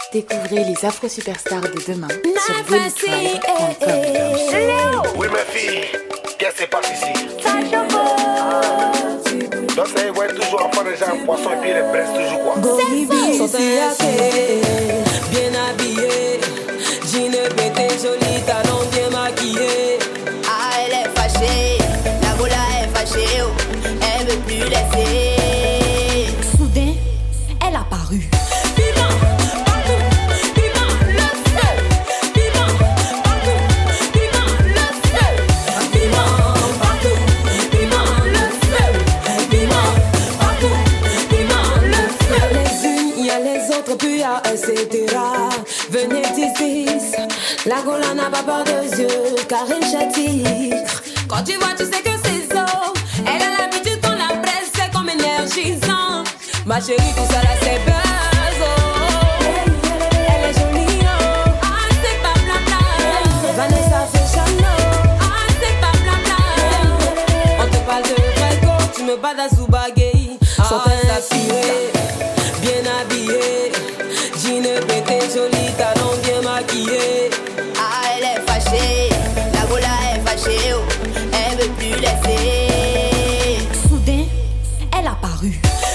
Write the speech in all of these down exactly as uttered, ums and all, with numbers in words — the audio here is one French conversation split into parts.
Découvrez les Afro-Superstars de demain sur bullettribe point com. Oui, ma fille, qu'est-ce qui se passe ici? Donc, ça y est, ouais, toujours enfant de gens, poisson et puis les braises, toujours quoi. Bien habillé, jean pété, joli talon bien maquillé. Ah, elle est fâchée, la gola est fâchée, oh, elle veut plus laisser. Soudain, elle a paru. Puis à et cetera. Venez ici, la gola n'a pas peur de yeux, car elle châtie. Quand tu vois, tu sais que c'est ça. Elle a l'habitude qu'on la presse, c'est comme énergisant. Ma chérie, tout ça là, c'est buzz. Oh. Elle est jolie, oh. Ah, c'est pas blabla. Vanessa fait Chanel. Ah, c'est pas blabla. On te parle de vrai corps, tu me bats à sous-bagaille. Sont inspirés, bien habillés. Jean pété, joli talon bien maquillé. Ah, elle est fâchée, la gola est fâchée, oh, elle veut plus laisser. Soudain, elle a paru.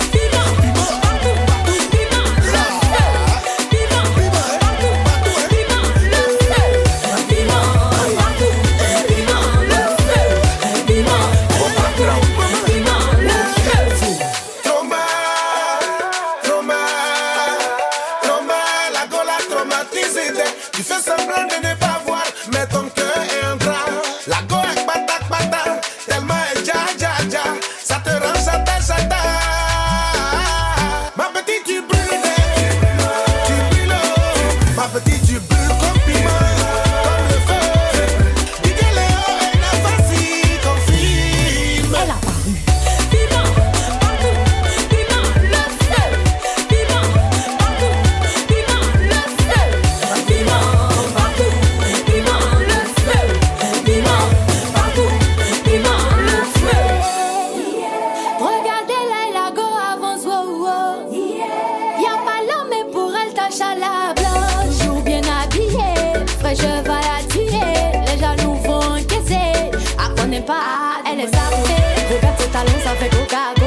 Tu fais semblant de ne pas voir, mais ton cœur est un drap. La go est patak patak, tellement elle ja ja ja. Ça te rend chata chata. Ma petite tu brûles, tu brûles. Ma petite tu brûles comme piment, comme le feu. Didier Léo est la facile comme film. Elle a paru. Je vais la tuer, les jaloux vont encaisser. Ah, on n'est pas, elle est sapée. Regarde ses talons, ça fait coca.